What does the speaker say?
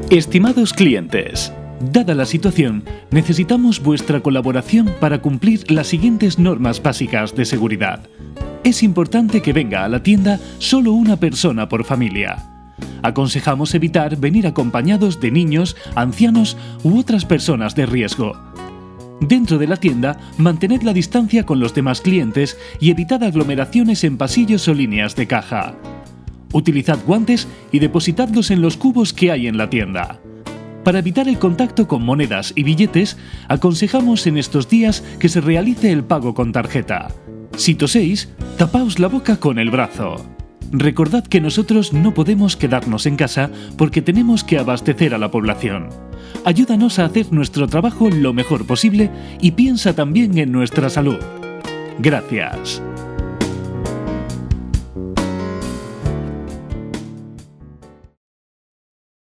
Estimados clientes, dada la situación, necesitamos vuestra colaboración para cumplir las siguientes normas básicas de seguridad. Es importante que venga a la tienda solo una persona por familia. Aconsejamos evitar venir acompañados de niños, ancianos u otras personas de riesgo. Dentro de la tienda, mantened la distancia con los demás clientes y evitad aglomeraciones en pasillos o líneas de caja. Utilizad guantes y depositadlos en los cubos que hay en la tienda. Para evitar el contacto con monedas y billetes, aconsejamos en estos días que se realice el pago con tarjeta. Si toséis, tapaos la boca con el brazo. Recordad que nosotros no podemos quedarnos en casa porque tenemos que abastecer a la población. Ayúdanos a hacer nuestro trabajo lo mejor posible y piensa también en nuestra salud. Gracias.